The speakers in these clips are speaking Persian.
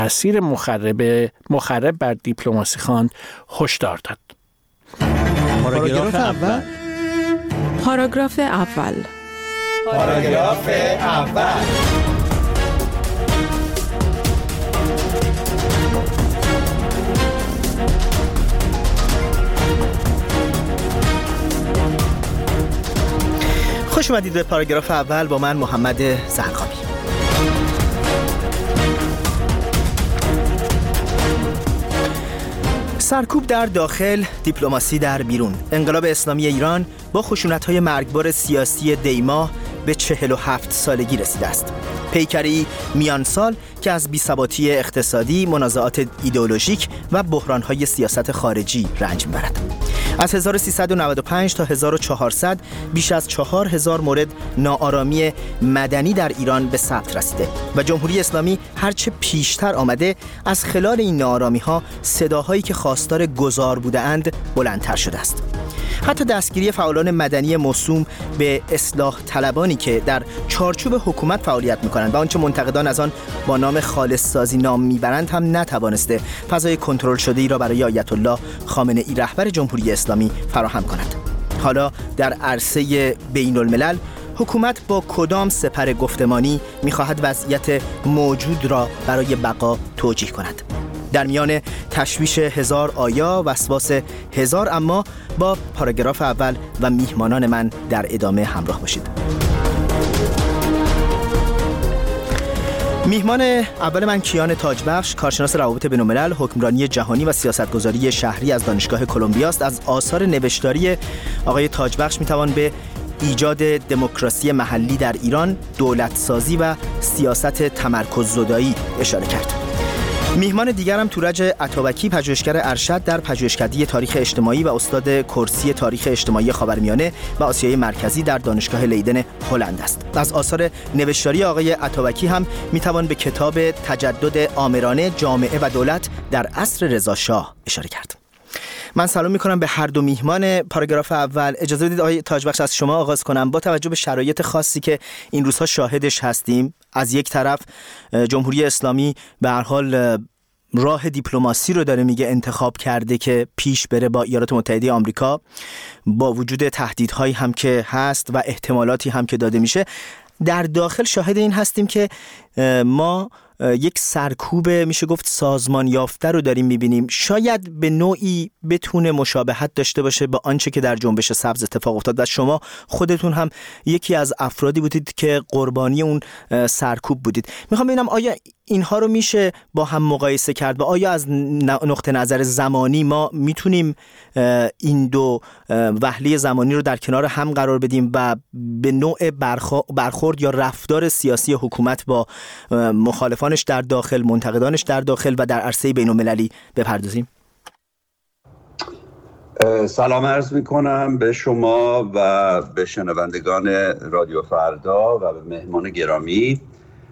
تأثیر مخرب بر دیپلماسی خواند هشدار داد. پاراگراف اول. پاراگراف اول. پاراگراف اول. خوش اومدید به پاراگراف اول با من محمد زرقامی. سرکوب در داخل، دیپلماسی در بیرون. انقلاب اسلامی ایران با خشونت‌های مرگبار سیاسی دی‌ماه به 47 سالگی رسیده است. پیکری میان سال که از بی‌ثباتی اقتصادی، منازعات ایدئولوژیک و بحران‌های سیاست خارجی رنج می‌برد. از 1395 تا 1400 بیش از 4000 مورد ناآرامی مدنی در ایران به ثبت رسیده و جمهوری اسلامی هرچه پیشتر آمده از خلال این ناآرامی‌ها صداهایی که خواستار گذار بودند بلندتر شده است. حتی دستگیری فعالان مدنی موسوم به اصلاح طلبانی که در چارچوب حکومت فعالیت می‌کنند و آنچه منتقدان از آن با نام خالص سازی نام میبرند هم نتوانسته فضای کنترل شده‌ای را برای آیت الله خامنه‌ای رهبر جمهوری اسلامی فراهم کند. حالا در عرصه بین الملل حکومت با کدام سپر گفتمانی می‌خواهد وضعیت موجود را برای بقا توجیه کند؟ در میان تشویش هزار آیا، وسواس هزار اما، با پاراگراف اول و میهمانان من در ادامه همراه باشید. میهمان اول من کیان تاجبخش، کارشناس روابط بین‌الملل، حکمرانی جهانی و سیاستگذاری شهری از دانشگاه کلمبیا است. از آثار نوشتاری آقای تاجبخش میتوان به ایجاد دموکراسی محلی در ایران، دولتسازی و سیاست تمرکززدایی اشاره کرد. میهمان دیگرم تورج عطابکی، پژوهشگر ارشد در پژوهشکده تاریخ اجتماعی و استاد کرسی تاریخ اجتماعی خاورمیانه و آسیای مرکزی در دانشگاه لیدن هلند است. از آثار نوشتاری آقای عطابکی هم میتوان به کتاب تجدد آمرانه، جامعه و دولت در عصر رضا شاه اشاره کرد. من سلام میکنم به هر دو میهمان پاراگراف اول. اجازه بدید آقای تاجبخش از شما آغاز کنم. با توجه به شرایط خاصی که این روزها شاهدش هستیم، از یک طرف جمهوری اسلامی به هر حال راه دیپلماسی رو داره میگه انتخاب کرده که پیش بره با ایالات متحده آمریکا، با وجود تهدیدهایی هم که هست و احتمالاتی هم که داده میشه. در داخل شاهد این هستیم که ما یک سرکوب میشه گفت سازمان یافته رو داریم میبینیم. شاید به نوعی بتونه مشابهت داشته باشه با آنچه که در جنبش سبز اتفاق افتاد و شما خودتون هم یکی از افرادی بودید که قربانی اون سرکوب بودید. میخوام ببینم آیا اینها رو میشه با هم مقایسه کرد و آیا از نقطه نظر زمانی ما میتونیم این دو وهله زمانی رو در کنار هم قرار بدیم و به نوع برخورد یا رفتار سیاسی حکومت با مخالفانش در داخل، منتقدانش در داخل و در عرصه بین‌المللی بپردازیم؟ سلام عرض میکنم به شما و به شنوندگان رادیو فردا و به مهمان گرامی.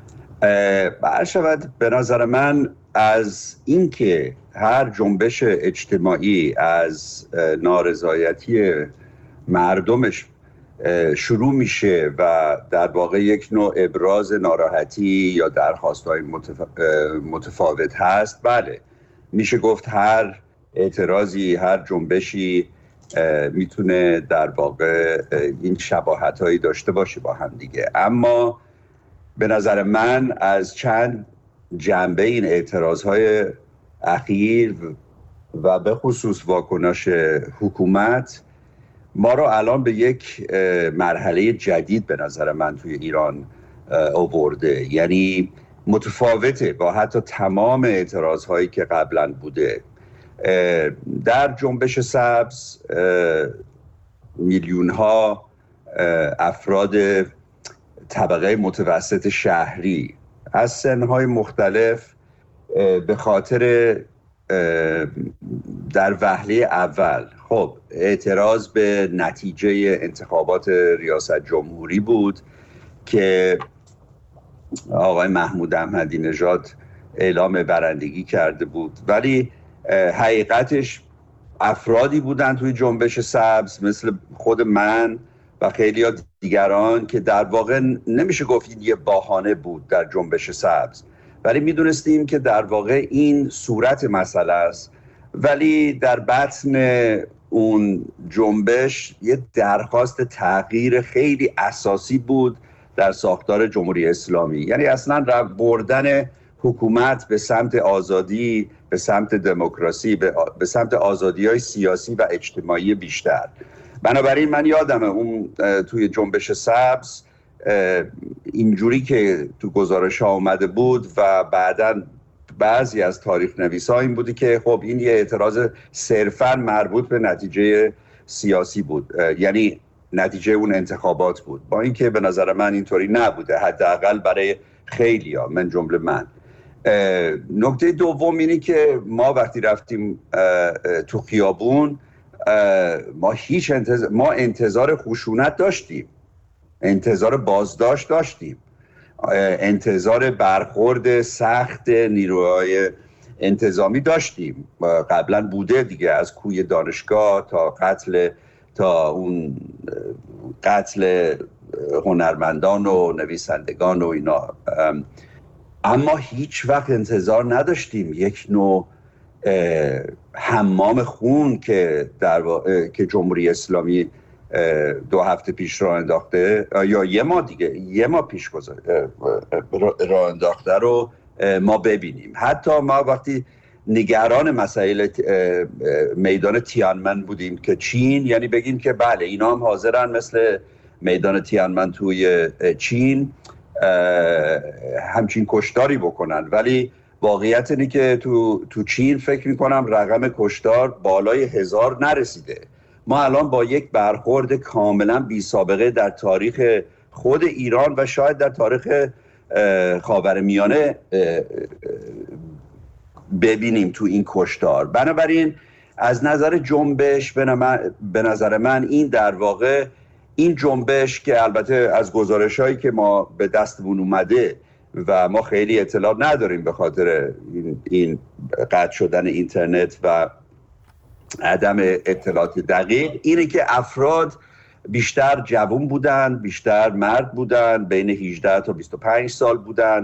برشود به نظر من از اینکه هر جنبش اجتماعی از نارضایتی مردمش شروع میشه و در واقع یک نوع ابراز ناراحتی یا درخواست‌های متفاوت هست، بله میشه گفت هر اعتراضی، هر جنبشی میتونه در واقع این شباهت‌هایی داشته باشه با هم دیگه. اما به نظر من از چند جنبه این اعتراض‌های اخیر و به خصوص واکنش حکومت ما رو الان به یک مرحله جدید به نظر من توی ایران آورده. یعنی متفاوته با حتی تمام اعتراض‌هایی که قبلا بوده. در جنبش سبز میلیون‌ها افراد طبقه متوسط شهری از سن‌های مختلف به خاطر در وهله اول خب اعتراض به نتیجه انتخابات ریاست جمهوری بود که آقای محمود احمدی نژاد اعلام برندگی کرده بود، ولی حقیقتش افرادی بودن توی جنبش سبز مثل خود من و خیلی دیگران که در واقع نمیشه گفت این یه بهانه بود در جنبش سبز، ولی میدونستیم که در واقع این صورت مسئله است. ولی در بطن اون جنبش یه درخواست تغییر خیلی اساسی بود در ساختار جمهوری اسلامی، یعنی اصلا بردن حکومت به سمت آزادی، به سمت دموکراسی، به سمت آزادی‌های سیاسی و اجتماعی بیشتر. بنابراین من یادمه اون توی جنبش سبز اینجوری که تو گزارش ها آمده بود و بعداً بعضی از تاریخ نویسا این بودی که خب این یه اعتراض صرفاً مربوط به نتیجه سیاسی بود، یعنی نتیجه اون انتخابات بود، با اینکه به نظر من اینطوری نبوده، حداقل برای خیلیا من جمله من. نکته دوم اینی که ما وقتی رفتیم تو خیابون ما انتظار خشونت داشتیم، انتظار بازداشت داشتیم، انتظار برخورد سخت نیروهای انتظامی داشتیم. قبلا بوده دیگه، از کوی دانشگاه تا اون قتل هنرمندان و نویسندگان و اینا. اما هیچ وقت انتظار نداشتیم یک نوع حمام خون که که جمهوری اسلامی 2 هفته پیش راه انداخته یا یه ماه پیش راه انداخته رو ما ببینیم. حتی ما وقتی نگران مسائل میدان تیانمن بودیم که چین، یعنی بگیم که بله اینا هم حاضرن مثل میدان تیانمن توی چین همچین کشتاری بکنن، ولی واقعیت اینه که تو چین فکر میکنم رقم کشتار بالای 1000 نرسیده. ما الان با یک برخورد کاملا بی سابقه در تاریخ خود ایران و شاید در تاریخ خاورمیانه ببینیم تو این کشتار. بنابراین از نظر جنبش به نظر من این در واقع این جنبش که البته از گزارش‌هایی که ما به دستمون اومده و ما خیلی اطلاع نداریم به خاطر این قطع شدن اینترنت و عدم اطلاعات دقیق، اینه که افراد بیشتر جوان بودن، بیشتر مرد بودن، بین 18 تا 25 سال بودن.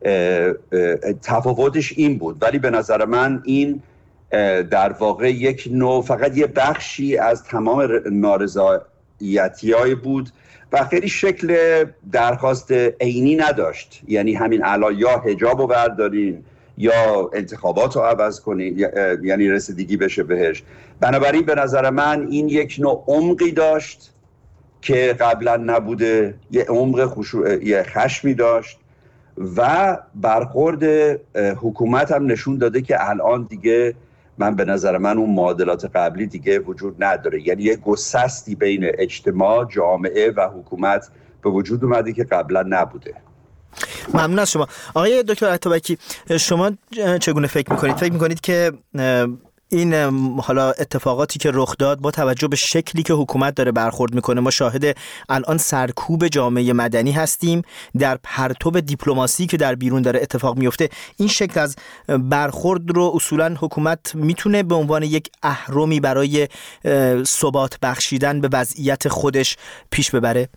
تفاوتش این بود، ولی به نظر من این در واقع یک نوع فقط یه بخشی از تمام نارضایتی‌های بود و خیلی شکل درخواست عینی نداشت. یعنی همین الان یا حجاب رو بردارین یا انتخابات رو عوض کنین، یعنی رسیدگی بشه بهش. بنابراین به نظر من این یک نوع عمقی داشت که قبلا نبوده، یه عمق یه خشمی داشت و برخورد حکومت هم نشون داده که الان دیگه به نظر من اون معادلات قبلی دیگه وجود نداره، یعنی یه گسستی بین اجتماع، جامعه و حکومت به وجود اومده که قبلا نبوده. ممنون از شما. آقای دکتر عطابکی، شما چگونه فکر میکنید؟ فکر میکنید که این حالا اتفاقاتی که رخ داد با توجه به شکلی که حکومت داره برخورد میکنه، ما شاهد الان سرکوب جامعه مدنی هستیم در پرتو دیپلماسی که در بیرون داره اتفاق میفته، این شکل از برخورد رو اصولا حکومت میتونه به عنوان یک اهرمی برای ثبات بخشیدن به وضعیت خودش پیش ببره؟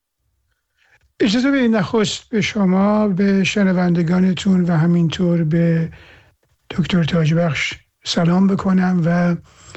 اجازه بدید نخست به شما، به شنوندگانتون و همینطور به دکتر تاجبخش سلام بکنم. و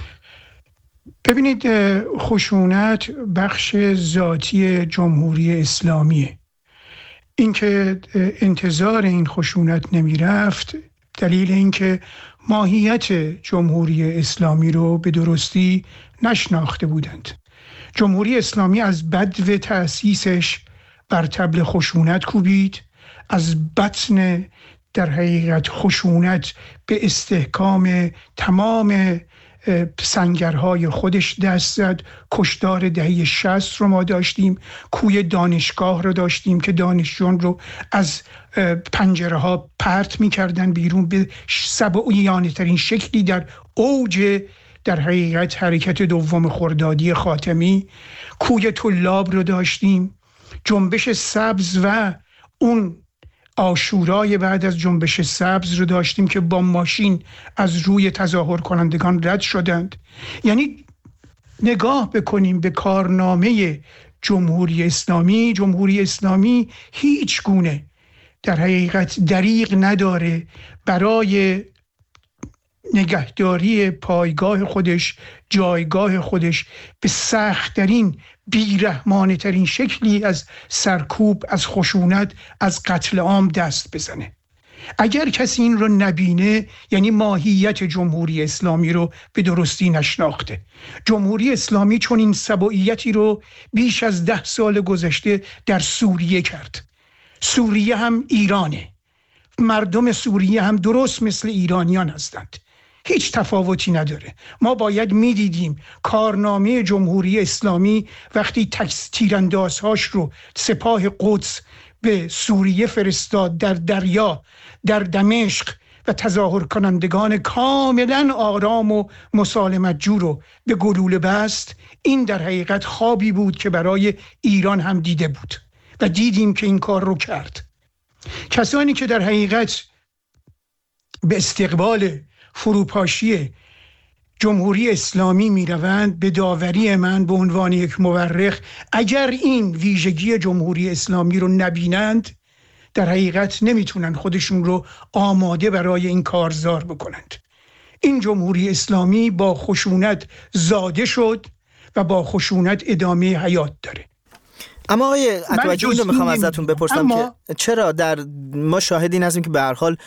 ببینید، خشونت بخش ذاتی جمهوری اسلامیه. اینکه انتظار این خشونت نمی رفت دلیل اینکه ماهیت جمهوری اسلامی رو به درستی نشناخته بودند. جمهوری اسلامی از بدو تأسیسش بر طبل خشونت کوبید، از بطن در حقیقت خشونت به استحکام تمام سنگرهای خودش دست زد. کشتار دهه 60 رو ما داشتیم، کوی دانشگاه رو داشتیم که دانشجویان رو از پنجره ها پرت می کردن بیرون به سبعیانه ترین شکلی در اوج در حقیقت حرکت دوم خردادی خاتمی. کوی طلاب رو داشتیم، جنبش سبز و اون عاشورای بعد از جنبش سبز رو داشتیم که با ماشین از روی تظاهر کنندگان رد شدند. یعنی نگاه بکنیم به کارنامه جمهوری اسلامی. جمهوری اسلامی هیچ گونه در حقیقت دریغ نداره برای نگهداری پایگاه خودش، جایگاه خودش به سخت‌ترین، بیرحمانه ترین شکلی از سرکوب، از خشونت، از قتل عام دست بزنه. اگر کسی این رو نبینه یعنی ماهیت جمهوری اسلامی رو به درستی نشناخته. جمهوری اسلامی چون این سبوعیتی رو بیش از 10 سال گذشته در سوریه کرد. سوریه هم ایرانه، مردم سوریه هم درست مثل ایرانیان هستند، هیچ تفاوتی نداره. ما باید میدیدیم کارنامه جمهوری اسلامی وقتی تیراندازهاش رو سپاه قدس به سوریه فرستاد، در دریا، در دمشق، و تظاهر کنندگان کاملا آرام و مسالمت جو رو به گلوله بست. این در حقیقت خوابی بود که برای ایران هم دیده بود و دیدیم که این کار رو کرد. کسانی که در حقیقت به استقبال فروپاشی جمهوری اسلامی می روند، به داوری من به عنوان یک مورخ، اگر این ویژگی جمهوری اسلامی رو نبینند در حقیقت نمیتونن خودشون رو آماده برای این کارزار بکنند. این جمهوری اسلامی با خشونت زاده شد و با خشونت ادامه حیات داره. اما آقای عطوبکی این رو میخوام ازتون بپرسم که چرا ما شاهدین هستیم که به هر حال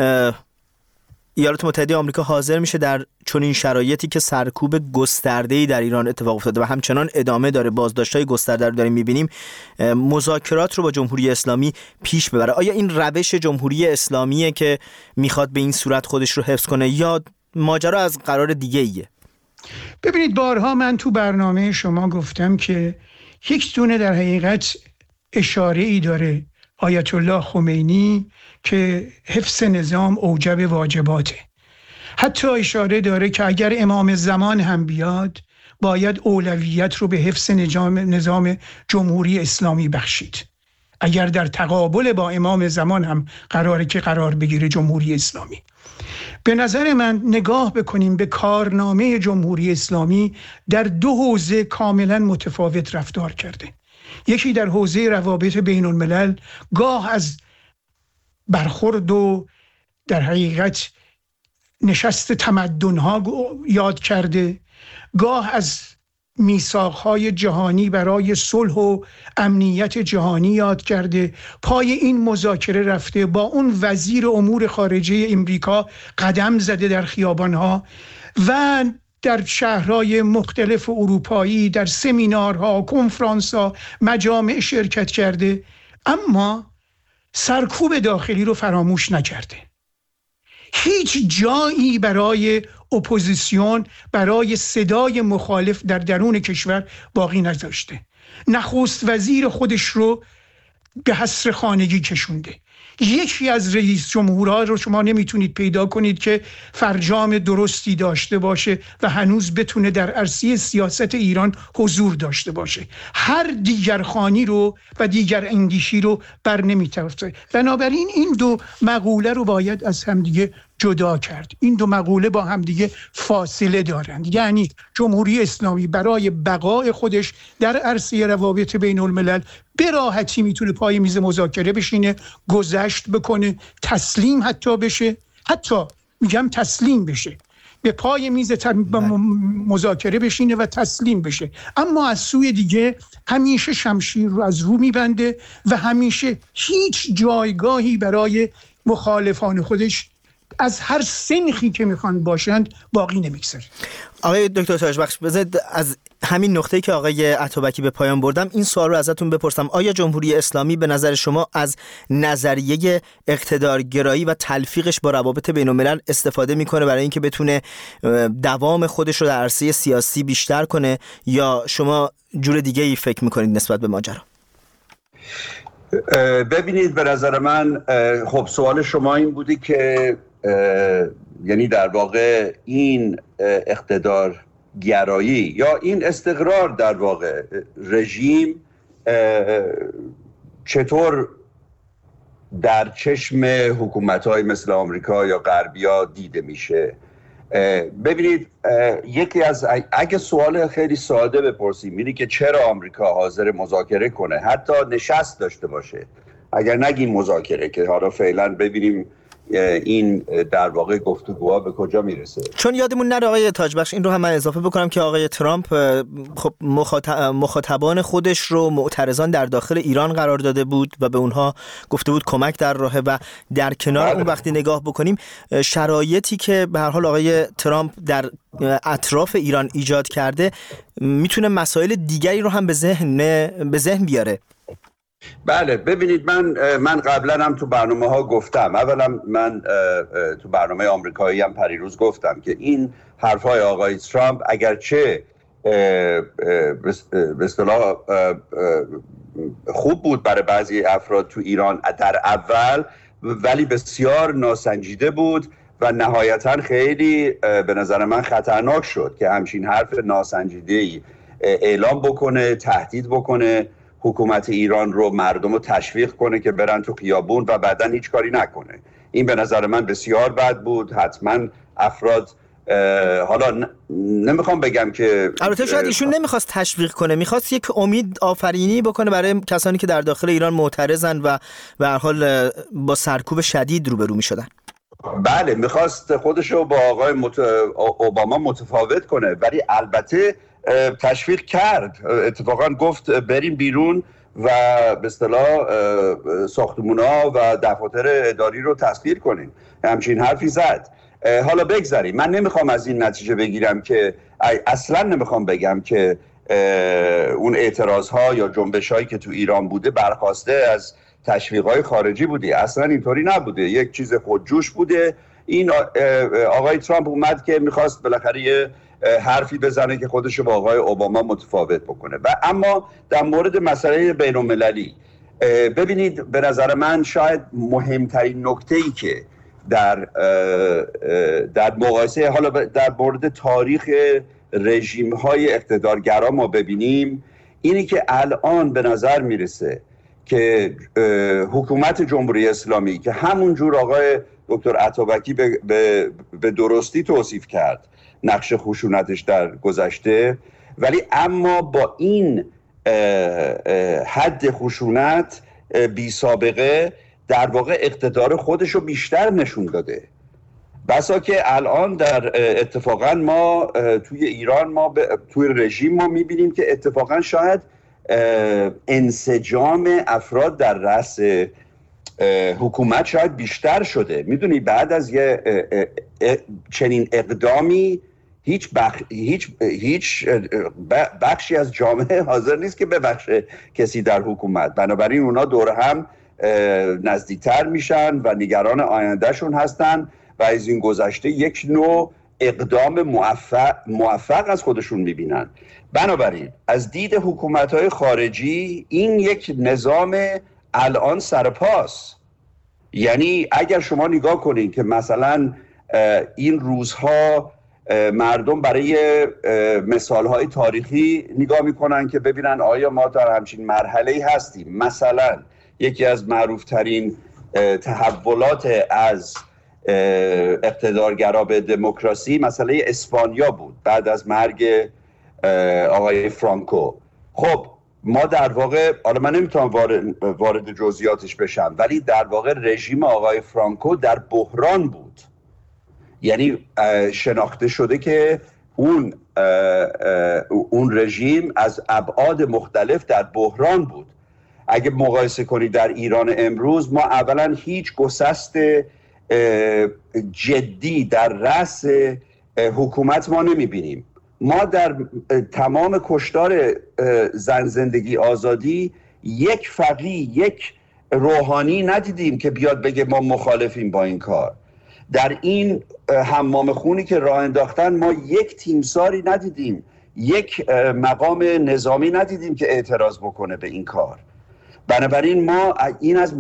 ایالات متحده آمریکا حاضر میشه در چنین شرایطی که سرکوب گسترده‌ای در ایران اتفاق افتاده و همچنان ادامه داره، بازداشت‌های گسترده رو داریم می‌بینیم، مذاکرات رو با جمهوری اسلامی پیش ببره؟ آیا این روش جمهوری اسلامیه که میخواد به این صورت خودش رو حفظ کنه یا ماجرا از قرار دیگه ایه؟ ببینید، بارها من تو برنامه شما گفتم که یک دونه در حقیقت اشاره‌ای داره آیت الله خمینی که حفظ نظام اوجب واجباته. حتی اشاره داره که اگر امام زمان هم بیاد باید اولویت رو به حفظ نظام جمهوری اسلامی بخشید. اگر در تقابل با امام زمان هم قراره که قرار بگیره جمهوری اسلامی. به نظر من نگاه بکنیم به کارنامه جمهوری اسلامی، در 2 حوزه کاملا متفاوت رفتار کرده. یکی در حوزه روابط بین الملل، گاه از برخورد و در حقیقت نشست تمدن‌ها یاد کرده، گاه از میثاق‌های جهانی برای صلح و امنیت جهانی یاد کرده، پای این مذاکره رفته، با اون وزیر امور خارجه امریکا قدم زده در خیابان‌ها و در شهرهای مختلف اروپایی، در سمینارها، کنفرانس‌ها، مجامع شرکت کرده، اما سرکوب داخلی رو فراموش نکرده. هیچ جایی برای اپوزیسیون، برای صدای مخالف در درون کشور باقی نذاشته. نخست وزیر خودش رو به حصر خانگی کشونده. یکی از رئیس جمهورها رو شما نمیتونید پیدا کنید که فرجام درستی داشته باشه و هنوز بتونه در عرصه سیاست ایران حضور داشته باشه. هر دیگر خانی رو و دیگر اندیشی رو بر نمیتافته. بنابراین این 2 مقوله رو باید از همدیگه جدا کرد. این 2 مقوله با همدیگه فاصله دارند. یعنی جمهوری اسلامی برای بقای خودش در عرصه روابط بین الملل به راحتی میتونه پای میز مذاکره بشینه، گذشت بکنه، تسلیم حتی بشه، حتی میگم تسلیم بشه، به پای میز مذاکره بشینه و تسلیم بشه، اما از سوی دیگه همیشه شمشیر رو از رو میبنده و همیشه هیچ جایگاهی برای مخالفان خودش از هر سنخی که میخوان باشند باقی نمیگذاره. آقای دکتر تاجبخش، بذارید از همین نقطه‌ای که آقای عطوبکی به پایان بردم این سوال رو ازتون بپرسم. آیا جمهوری اسلامی به نظر شما از نظریه اقتدارگرایی و تلفیقش با روابط بین‌الملل استفاده میکنه برای اینکه بتونه دوام خودش رو در عرصه سیاسی بیشتر کنه، یا شما جور دیگه ای فکر میکنید نسبت به ماجرا؟ ببینید، به نظر من خب سوال شما این بودی که یعنی در واقع این اقتدارگرایی یا این استقرار در واقع رژیم چطور در چشم حکومت‌های مثل آمریکا یا غربی‌ها دیده میشه. ببینید، یکی از اگه سوال خیلی ساده بپرسیم اینه که چرا آمریکا حاضر مذاکره کنه، حتی نشست داشته باشه، اگر نگیم مذاکره، که حالا فعلا ببینیم این در واقع گفتگوها به کجا میرسه. چون یادمون نره آقای تاجبخش، این رو هم من اضافه بکنم که آقای ترامپ خب مخاطبان خودش رو معترضان در داخل ایران قرار داده بود و به اونها گفته بود کمک در راهه و در کنار اون وقتی نگاه بکنیم شرایطی که به هر حال آقای ترامپ در اطراف ایران ایجاد کرده میتونه مسائل دیگری رو هم به ذهن بیاره. بله ببینید، من قبلا هم تو برنامه ها گفتم، اولا من تو برنامه آمریکایی هم پریروز گفتم که این حرفای آقای ترامپ اگرچه به اصطلاح خوب بود برای بعضی افراد تو ایران در اول، ولی بسیار ناسنجیده بود و نهایتا خیلی به نظر من خطرناک شد که همچین حرف ناسنجیده‌ای اعلام بکنه، تهدید بکنه حکومت ایران رو، مردم رو تشویق کنه که برن تو خیابون و بعدن هیچ کاری نکنه. این به نظر من بسیار بد بود. حتما افراد، حالا نمیخوام بگم که البته شاید ایشون نمیخواست تشویق کنه، میخواست یک امید آفرینی بکنه برای کسانی که در داخل ایران معترضن و به هر حال با سرکوب شدید روبرو میشدن. بله، میخواست خودشو با آقای اوباما متفاوت کنه، ولی البته تشویق کرد. اتفاقا گفت بریم بیرون و به اصطلاح ساختمونا و دفاتر اداری رو تسخیر کنیم. همچین حرفی زد. حالا بگذاریم، من نمیخوام از این نتیجه بگیرم که اصلا نمیخوام بگم که اون اعتراض ها یا جنبش هایی که تو ایران بوده برخواسته از تشویق های خارجی بوده. اصلا اینطوری نبوده، یک چیز خودجوش بوده. این آقای ترامپ اومد که میخواست بالاخره یه حرفی بزنه که خودشو با آقای اوباما متفاوت بکنه. و اما در مورد مسئله بین المللی، ببینید به نظر من شاید مهمترین نکته‌ای که در مقایسه حالا در مورد تاریخ رژیم‌های اقتدارگرا ما ببینیم اینی که الان به نظر میرسه که حکومت جمهوری اسلامی که همون جور آقای دکتر عطابکی به درستی توصیف کرد نقش خشونتش در گذشته، ولی اما با این حد خشونت بی سابقه در واقع اقتدار خودش رو بیشتر نشون داده. بسا که الان در اتفاقا ما توی ایران توی رژیم ما میبینیم که اتفاقا شاید انسجام افراد در رأس حکومت شاید بیشتر شده. میدونی بعد از یه چنین اقدامی هیچ بخشی از جامعه حاضر نیست که ببخشه کسی در حکومت. بنابراین اونا دور هم نزدیکتر میشن و نگران آیندهشون هستن و از این گذشته یک نوع اقدام موفق از خودشون میبینن. بنابراین از دید حکومت‌های خارجی این یک نظام الان سرپاس. یعنی اگر شما نگاه کنین که مثلا این روزها مردم برای مثالهای تاریخی نگاه میکنن که ببینن آیا ما در همچین مرحله‌ای هستیم. مثلا یکی از معروفترین تحولات از اقتدارگرا به دموکراسی مسئله اسپانیا بود بعد از مرگ آقای فرانکو. خب ما در واقع، حالا من نمیتونم وارد جزئیاتش بشم، ولی در واقع رژیم آقای فرانکو در بحران بود. یعنی شناخته شده که اون رژیم از ابعاد مختلف در بحران بود. اگه مقایسه کنی در ایران امروز، ما اولا هیچ گسست جدی در رأس حکومت ما نمیبینیم. ما در تمام کشتار زن زندگی آزادی یک فقیه، یک روحانی ندیدیم که بیاد بگه ما مخالفیم با این کار. در این حمام خونی که راه انداختن ما یک تیمساری ندیدیم، یک مقام نظامی ندیدیم که اعتراض بکنه به این کار. بنابراین ما این از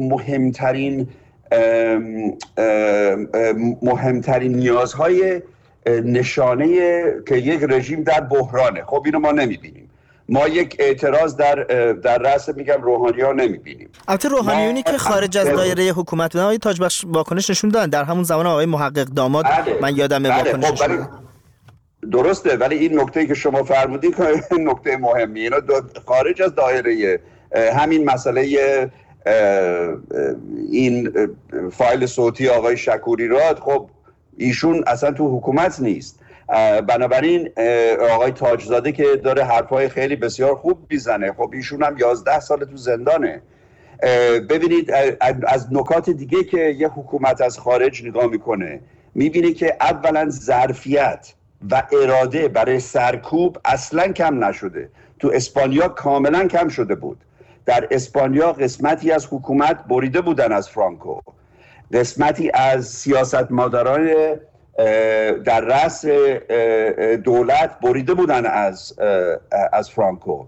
مهمترین نیازهای نشانه که یک رژیم در بحرانه. خب اینو ما نمیبینیم. ما یک اعتراض در رأس روحانی‌ها نمیبینیم. البته روحانیونی که خارج از دایره حکومت بودن آقای تاجبخش واکنش نشون دادن. در همون زمان آقای محقق داماد من یادمه واکنش نشون دادن. درسته، ولی این نکته‌ای که شما فرمودین نکته مهمی. اینا خارج از دایره همین مسئله این فایل صوتی آقای شکوری راد، خب ایشون اصلا تو حکومت نیست. بنابراین آقای تاجزاده که داره حرفای خیلی بسیار خوب میزنه، خب ایشون هم 11 سال تو زندانه. ببینید از نکات دیگه که یه حکومت از خارج نگاه میکنه، میبینه که اولا ظرفیت و اراده برای سرکوب اصلا کم نشده. تو اسپانیا کاملا کم شده بود. در اسپانیا قسمتی از حکومت بریده بودن از فرانکو، قسمتی از سیاستمداران در رأس دولت بریده بودن از فرانکو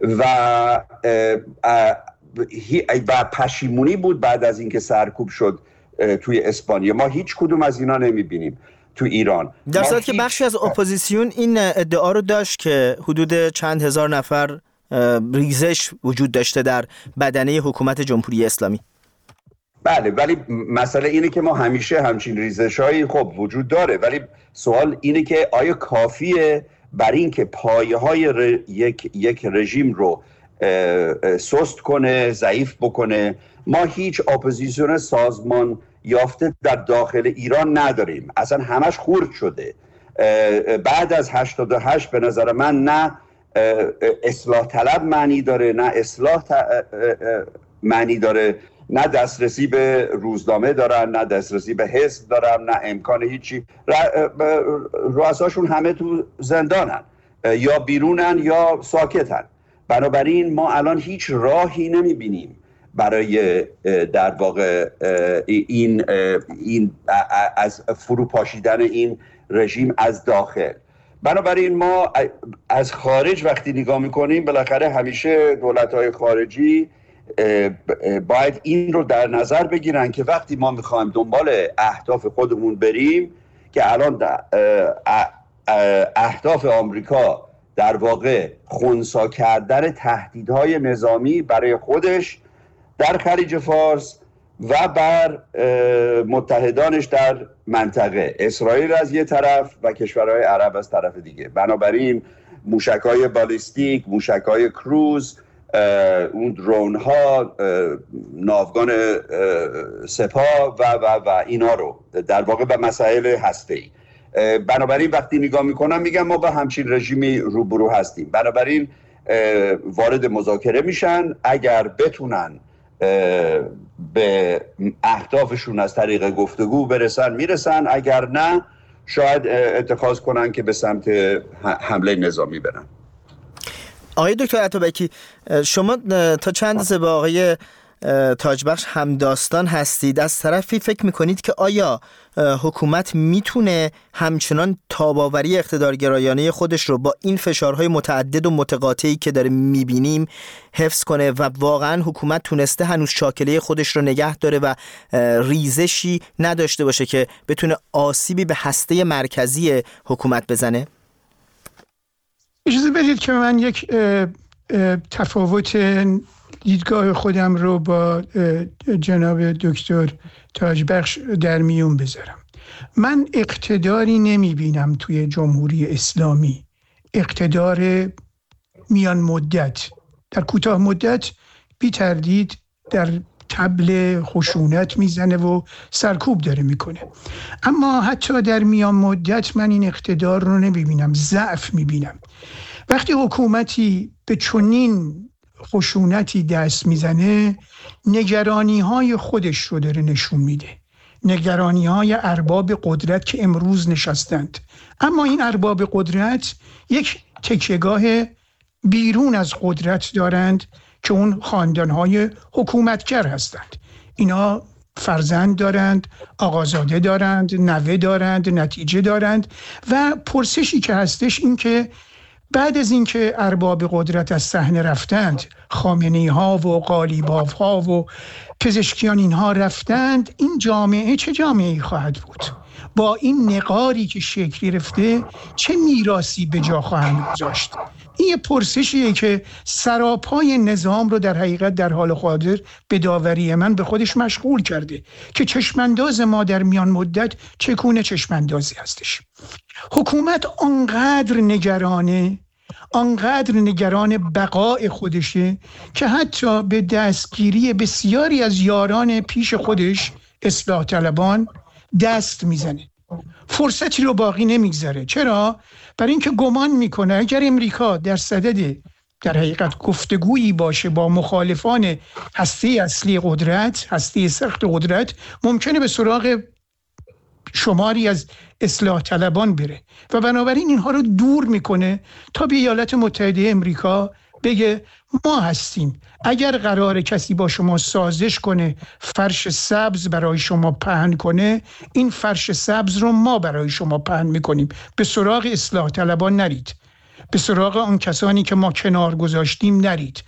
و پشیمونی بود بعد از اینکه سرکوب شد توی اسپانیا. ما هیچ کدوم از اینا نمیبینیم تو ایران، در صورتی که بخشی از اپوزیسیون این ادعا رو داشت که حدود چند هزار نفر ریزش وجود داشته در بدنه حکومت جمهوری اسلامی. بله، ولی مسئله اینه که ما همیشه همچین ریزش‌هایی خب وجود داره، ولی سوال اینه که آیا کافیه برای این که پایه‌های یک رژیم رو سست کنه، ضعیف بکنه؟ ما هیچ اپوزیسیون سازمان یافته در داخل ایران نداریم، اصلا همش خرد شده. بعد از 88 به نظر من نه اصلاح طلب معنی داره، نه اصلاح معنی داره، نه دسترسی به روزنامه دارن، نه دسترسی به حزب دارن، نه امکان هیچی. رؤساشون همه تو زندانن، یا بیرونن یا ساکتن. بنابراین ما الان هیچ راهی نمیبینیم برای در واقع این از فروپاشیدن این رژیم از داخل. بنابراین ما از خارج وقتی نگاه میکنیم، بالاخره همیشه دولت‌های خارجی باید این رو در نظر بگیرن که وقتی ما میخوایم دنبال اهداف خودمون بریم، که الان اهداف آمریکا در واقع خنثی کردن تهدیدهای نظامی برای خودش در خلیج فارس و بر متحدانش در منطقه، اسرائیل از یه طرف و کشورهای عرب از طرف دیگه. بنابراین موشک‌های بالیستیک، موشک‌های کروز، اون درون ها، ناوگان سپاه و اینا رو در واقع به مسائل هسته‌ای. بنابراین وقتی نگاه میکنم میگم ما با همچین رژیمی روبرو هستیم. بنابراین وارد مذاکره میشن، اگر بتونن به اهدافشون از طریق گفتگو برسن میرسن، اگر نه شاید اتخاذ کنن که به سمت حمله نظامی برن. آقای دکتر عطابکی، شما تا چند روز با آقای تاجبخش همداستان هستید. از طرفی فکر میکنید که آیا حکومت میتونه همچنان تاباوری اقتدارگرایانه خودش رو با این فشارهای متعدد و متقاطعی که داره میبینیم حفظ کنه و واقعا حکومت تونسته هنوز شاکله خودش رو نگه داره و ریزشی نداشته باشه که بتونه آسیبی به هسته مرکزی حکومت بزنه؟ اجازه بدید که من یک تفاوت دیدگاه خودم رو با جناب دکتر تاجبخش در میون بذارم. من اقتداری نمی بینم توی جمهوری اسلامی، اقتدار میان مدت. در کوتاه مدت بی تردید در طبل خشونت میزنه و سرکوب داره میکنه، اما حتی در میان مدت من این اقتدار رو نمیبینم، ضعف میبینم. وقتی حکومتی به چنین خشونتی دست میزنه، نگرانی های خودش رو داره نشون میده، نگرانی های ارباب قدرت که امروز نشستند. اما این ارباب قدرت یک تکیهگاه بیرون از قدرت دارند که اون خاندانهای حکومتگر هستند. اینا فرزند دارند، آقازاده دارند، نوه دارند، نتیجه دارند و پرسشی که هستش این که بعد از اینکه ارباب قدرت از صحنه رفتند، خامنه‌ای ها و قالیباف ها و پزشکیان اینها رفتند، این جامعه چه جامعه‌ای خواهد بود؟ با این نقاری که شکل گرفته چه میراثی به جا خواهند گذاشت؟ این یه پرسشیه که سراپای نظام رو در حقیقت در حال حاضر به داوری من به خودش مشغول کرده که چشمانداز ما در میان مدت چگونه چشماندازی هستش. حکومت آنقدر نگرانه آنقدر نگران بقای خودشه که حتی به دستگیری بسیاری از یاران پیش خودش اصلاح طلبان دست میزنه. فرصتی رو باقی نمیگذاره. چرا؟ برای اینکه گمان میکنه اگر امریکا در صدد در حقیقت گفتگویی باشه با مخالفان هسته اصلی قدرت، هسته سخت قدرت، ممکنه به سراغ شماری از اصلاح طلبان بره و بنابراین اینها رو دور میکنه تا به ایالات متحده امریکا بگه ما هستیم. اگر قرار کسی با شما سازش کنه، فرش سبز برای شما پهن کنه، این فرش سبز رو ما برای شما پهن میکنیم. به سراغ اصلاح طلبان نرید، به سراغ آن کسانی که ما کنار گذاشتیم نرید،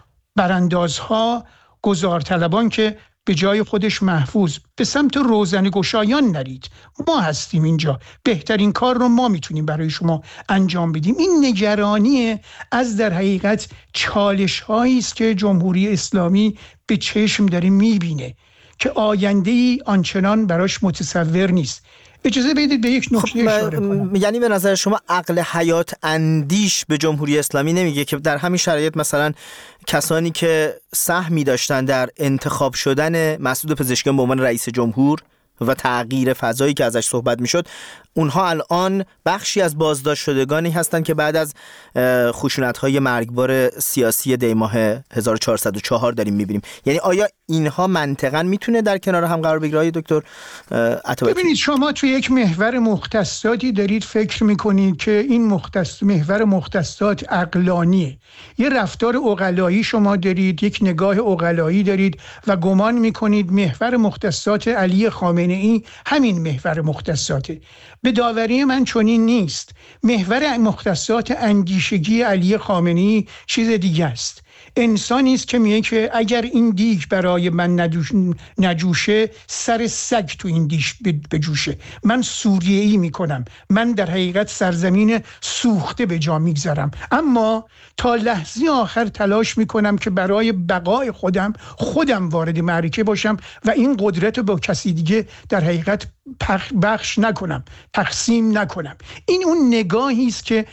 براندازها، گذار طلبان که به جای خودش محفوظ، به سمت روزنه گشایان نرید. ما هستیم اینجا، بهترین کار رو ما میتونیم برای شما انجام بدیم. این نگرانی از در حقیقت چالش هایی است که جمهوری اسلامی به چشم داره میبینه که آینده ای آنچنان براش متصور نیست. اجازه بدید به یک نکته اشاره کنم. یعنی به نظر شما عقل حیات اندیش به جمهوری اسلامی نمیگه که در همین شرایط مثلا کسانی که سهمی داشتن در انتخاب شدن مسعود پزشکیان به عنوان رئیس جمهور و تغییر فضایی که ازش صحبت میشد، اونها الان بخشی از بازداشت شدگانی هستند که بعد از خشونت‌های مرگبار سیاسی دی ماه 1404 داریم میبینیم. یعنی آیا اینها منطقاً میتونه در کنار هم قرار بگیره های دکتر عطابکی؟ ببینید شما توی یک محور مختصاتی دارید فکر میکنید که این محور مختصات عقلانیه. یه رفتار عقلایی شما دارید، یک نگاه عقلایی دارید و گمان میکنید محور مختصات علی خامنه ای همین محور مختصاته. به داوری من چنین نیست. محور مختصات اندیشگی علی خامنه ای چیز دیگه است. انسانی است که میگه که اگر این دیگ برای من نجوشه، سر سگ تو این دیگ بجوشه. من سوریه‌ای میکنم، من در حقیقت سرزمین سوخته به جا میگذارم، اما تا لحظه آخر تلاش میکنم که برای بقای خودم وارد معرکه باشم و این قدرت رو با کسی دیگه در حقیقت بخش نکنم، تقسیم نکنم. این اون نگاهی است که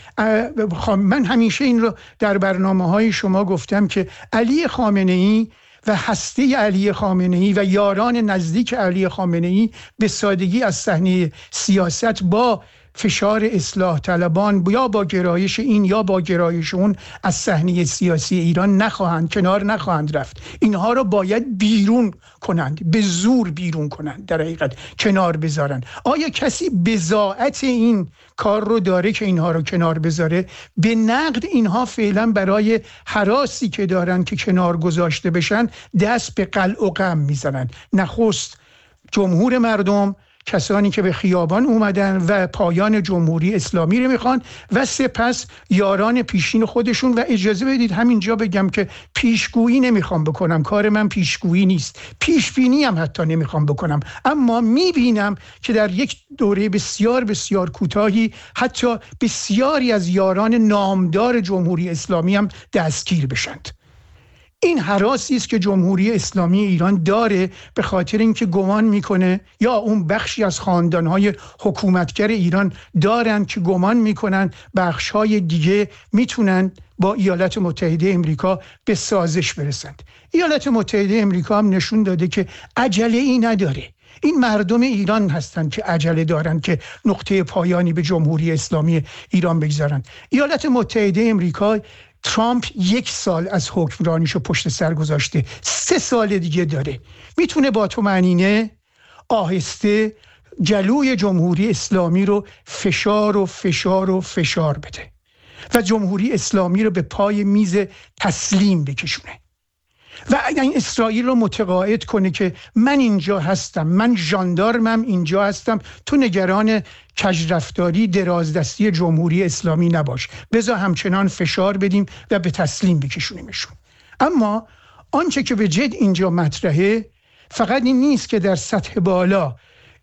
من همیشه این رو در برنامه‌های شما گفتم که علی خامنه ای و هسته علی خامنه ای و یاران نزدیک علی خامنه ای به سادگی از صحنه سیاست با فشار اصلاح طلبان یا با گرایش این یا با گرایش اون از صحنه سیاسی ایران کنار نخواهند رفت. اینها رو باید بیرون کنند، به زور بیرون کنند، در حقیقت کنار بذارن. آیا کسی بضاعت این کار رو داره که اینها رو کنار بذاره؟ به نقد اینها فعلا برای هراسی که دارن که کنار گذاشته بشن دست به قلع و قم میزنن. نخست جمهور مردم، کسانی که به خیابان اومدن و پایان جمهوری اسلامی رو میخوان، و سپس یاران پیشین خودشون. و اجازه بدید همینجا بگم که پیشگویی نمیخوام بکنم، کار من پیشگویی نیست، پیشبینی هم حتی نمیخوام بکنم، اما میبینم که در یک دوره بسیار بسیار کوتاهی حتی بسیاری از یاران نامدار جمهوری اسلامی هم دستگیر بشند. این هراسی است که جمهوری اسلامی ایران داره، به خاطر اینکه گمان میکنه، یا اون بخشی از خاندانهای حکومتگر ایران دارن که گمان میکنن بخشهای دیگه میتونن با ایالات متحده امریکا به سازش برسند. ایالات متحده امریکا هم نشون داده که عجله ای نداره. این مردم ایران هستند که عجله دارن که نقطه پایانی به جمهوری اسلامی ایران بگذارن. ایالات متحده امریکا، ترامپ 1 سال از حکمرانیشو پشت سر گذاشته، 3 سال دیگه داره. میتونه با طمأنینه آهسته جلوی جمهوری اسلامی رو فشار بده و جمهوری اسلامی رو به پای میز تسلیم بکشونه و این اسرائیل رو متقاعد کنه که من اینجا هستم، من ژاندارمم، اینجا هستم، تو نگران کجرفتاری درازدستی جمهوری اسلامی نباش، بذار همچنان فشار بدیم و به تسلیم بکشونیمشون. اما آنچه که به جد اینجا مطرحه فقط این نیست که در سطح بالا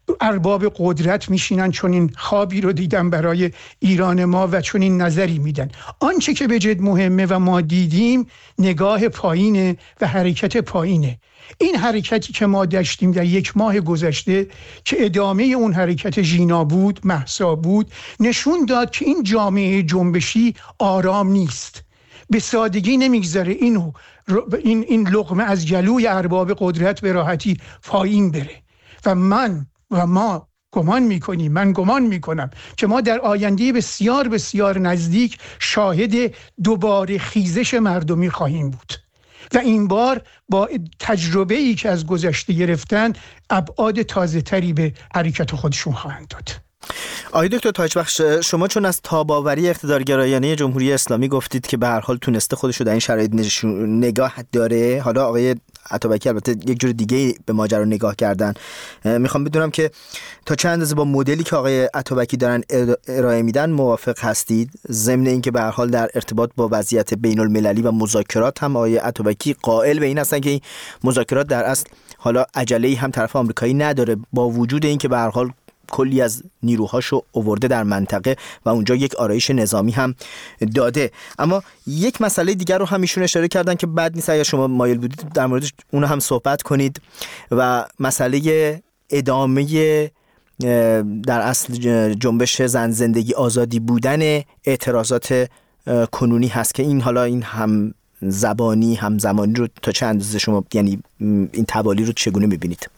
ارباب قدرت میشینن چون این خوابی رو دیدن برای ایران ما و چون این نظری میدن. آنچه که به جد مهمه و ما دیدیم نگاه پایینه و حرکت پایینه. این حرکتی که ما داشتیم در 1 ماه گذشته که ادامه اون حرکت ژینا بود، مهسا بود، نشون داد که این جامعه جنبشی آرام نیست، به سادگی نمیگذاره این لقمه از جلوی ارباب قدرت به راحتی پایین بره. و ما من گمان میکنم که ما در آینده بسیار بسیار نزدیک شاهد دوباره خیزش مردمی خواهیم بود و این بار با تجربه‌ای که از گذشته گرفتن ابعاد تازه‌تری به حرکت خودشون خواهند داد. آقای دکتر تاجبخش، شما چون از تاب‌آوری اقتدارگرایانه جمهوری اسلامی گفتید که به هر حال تونسته خودش رو در این شرایط نگاه داره، حالا آقای عطابکی البته یک جور دیگه به ماجرا نگاه کردن. میخوام بدونم که تا چند اندازه با مدلی که آقای عطابکی دارن ارائه میدن موافق هستید، ضمن اینکه به هر حال در ارتباط با وضعیت بین المللی و مذاکرات هم آقای عطابکی قائل به این هستن که این مذاکرات در اصل حالا عجله‌ای هم طرف آمریکایی نداره، با وجود اینکه به هر حال کلی از نیروهاشو آورده در منطقه و اونجا یک آرایش نظامی هم داده. اما یک مسئله دیگر رو هم ایشون اشاره کردن که بد نیست اگر شما مایل بودید در موردش اون هم صحبت کنید، و مسئله ادامه در اصل جنبش زن زندگی آزادی بودن اعتراضات کنونی هست که این حالا این هم زبانی هم زمانی رو تا چه اندازه شما یعنی این توالی رو چگونه می‌بینید؟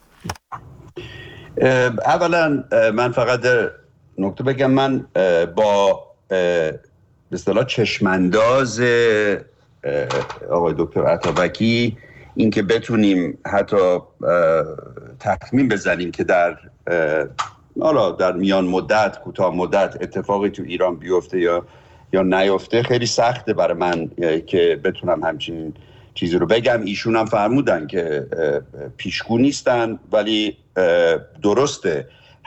اولا من فقط در نکته بگم، من با به اصطلاح چشمانداز آقای دکتر عطابکی این که بتونیم حتی تخمین بزنیم که در میان مدت کوتاه مدت اتفاقی تو ایران بیفته یا نیفته خیلی سخته برای من که بتونم همچین چیزی رو بگم. ایشون هم فرمودن که پیشگو نیستن، ولی درسته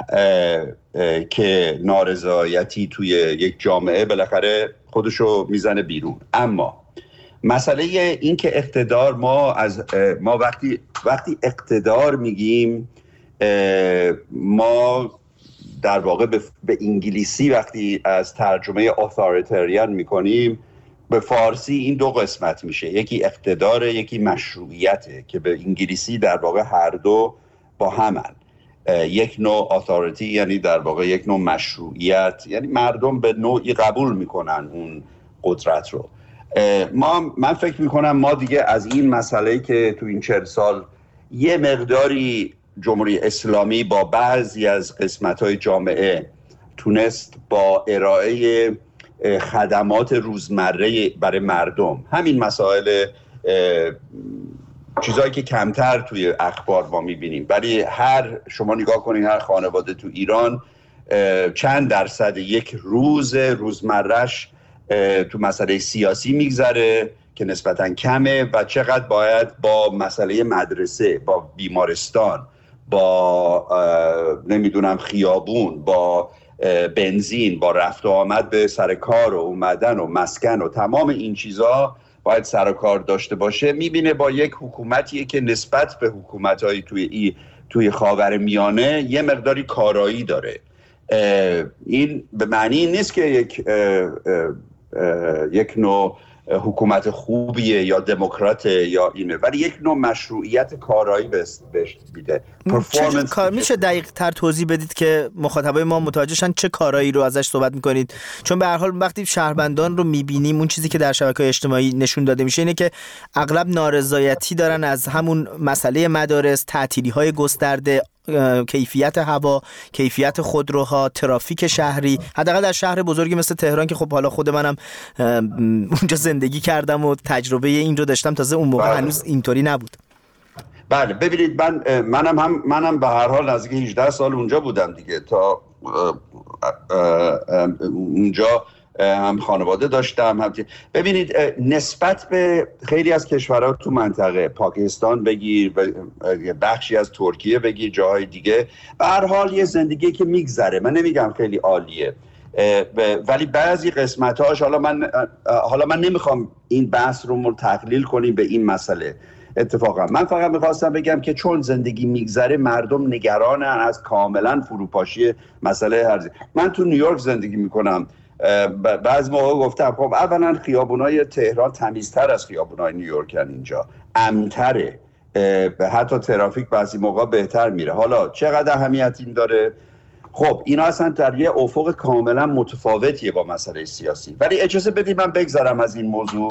که نارضایتی توی یک جامعه بالاخره خودشو میزنه بیرون. اما مسئله این که اقتدار ما وقتی اقتدار میگیم، ما در واقع به انگلیسی وقتی از ترجمه authoritarian میکنیم، به فارسی این 2 قسمت میشه، یکی اقتدار، یکی مشروعیته، که به انگلیسی در واقع هر دو با همن. یک نوع authority یعنی در واقع یک نوع مشروعیت، یعنی مردم به نوعی قبول میکنن اون قدرت رو. من فکر میکنم ما دیگه از این مسئله که تو این 40 سال یه مقداری جمهوری اسلامی با بعضی از قسمت‌های جامعه تونست با ارائه خدمات روزمره برای مردم، همین مسائل چیزایی که کمتر توی اخبار ما میبینیم، ولی شما نگاه کنید هر خانواده تو ایران چند درصد یک روزمرش تو مسئله سیاسی میگذره که نسبتاً کمه، و چقدر باید با مسئله مدرسه، با بیمارستان، با نمیدونم خیابون، با بنزین، با رفت و آمد به سر کار و اومدن و مسکن و تمام این چیزا باید سر و کار داشته باشه. میبینه با یک حکومتیه که نسبت به حکومت‌های توی خاورمیانه یه مقداری کارایی داره. این به معنی نیست که یک نوع حکومت خوبیه یا دموکراته یا اینه، ولی یک نوع مشروعیت کارایی بهش میده. میشه دقیق تر توضیح بدید که مخاطبای ما متوجه شن چه کارایی رو ازش صحبت میکنید؟ چون به هر حال وقتی شهروندان رو میبینیم، اون چیزی که در شبکه‌های اجتماعی نشون داده میشه اینه که اغلب نارضایتی دارن از همون مسئله مدارس، تعطیلی‌های گسترده، کیفیت هوا، کیفیت خودروها، ترافیک شهری، حداقل در شهر بزرگی مثل تهران که خب حالا خود منم اونجا زندگی کردم و تجربه این رو داشتم، تازه اون موقع هنوز اینطوری نبود. بله ببینید، منم به هر حال نزدیک 18 سال اونجا بودم دیگه، تا اونجا هم خانواده داشتم. ببینید نسبت به خیلی از کشورها تو منطقه، پاکستان بگیر، بخشی از ترکیه بگیر، جاهای دیگه، به هر حال یه زندگی که میگذره، من نمیگم خیلی عالیه، ولی بعضی قسمت‌هاش، حالا من نمیخوام این بحث رو تقلیل کنیم به این مسئله، اتفاقا من فقط میخواستم بگم که چون زندگی میگذره مردم نگرانن از کاملا فروپاشی مسئله ارزی. من تو نیویورک زندگی میکنم، بعضی موقع گفتم خب اولا خیابونای تهران تمیزتر از خیابونای نیویورکن، اینجا امن‌تره، حتی ترافیک بعضی موقع بهتر میره. حالا چقدر اهمیت این داره؟ خب اینا اصلا در یه افق کاملا متفاوتیه با مسئله سیاسی. ولی اجازه بدید من بگذرم از این موضوع،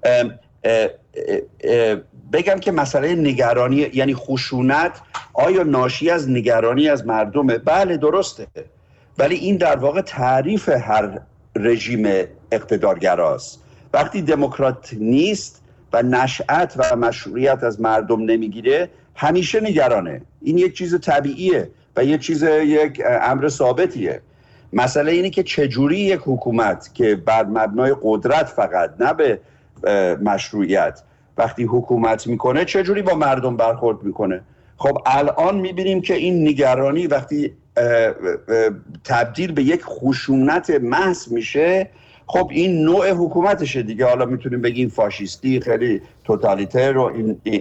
بگم که مسئله نگرانی یعنی خشونت آیا ناشی از نگرانی از مردمه؟ بله درسته، ولی این در واقع تعریف هر رژیم اقتدارگراست. وقتی دموکرات نیست و نشأت و مشروعیت از مردم نمیگیره همیشه نگرانه. این یک چیز طبیعیه و یک امر ثابتیه. مسئله اینه که چجوری یک حکومت که بر مبنای قدرت فقط نه به مشروعیت وقتی حکومت میکنه چجوری با مردم برخورد میکنه. خب الان میبینیم که این نگرانی وقتی تبدیل به یک خشونت محض میشه، خب این نوع حکومتشه دیگه. حالا میتونیم بگیم فاشیستی، خیلی توتالیتر و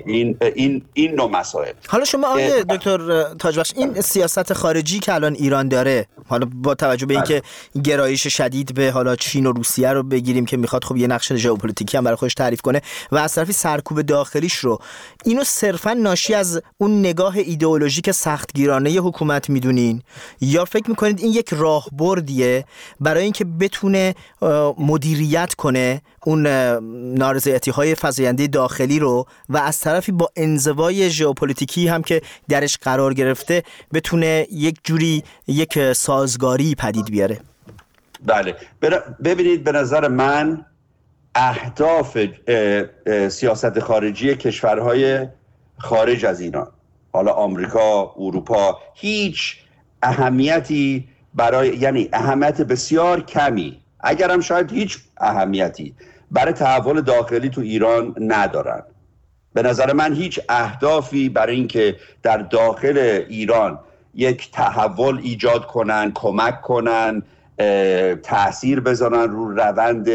این نوع مسائل. حالا شما آقای دکتر تاجبخش این سیاست خارجی که الان ایران داره، حالا با توجه به اینکه گرایش شدید به حالا چین و روسیه رو بگیریم که میخواد خب یه نقش ژئوپلیتیکی هم برای خودش تعریف کنه و از طرفی سرکوب داخلیش رو، اینو صرفا ناشی از اون نگاه ایدئولوژیک سختگیرانه حکومت میدونین یا فکر میکنید این یک راهبردیه برای اینکه بتونه مدیریت کنه اون نارضایتی‌های فزاینده داخلی رو و از طرفی با انزوای ژئوپلیتیکی هم که درش قرار گرفته بتونه یک جوری یک سازگاری پدید بیاره؟ بله ببینید، به نظر من اهداف سیاست خارجی کشورهای خارج از ایران، حالا آمریکا، اروپا، هیچ اهمیتی یعنی اهمیت بسیار کمی، اگرم شاید هیچ اهمیتی برای تحول داخلی تو ایران ندارن. به نظر من هیچ اهدافی برای اینکه در داخل ایران یک تحول ایجاد کنن، کمک کنن، تأثیر بذارن رو روند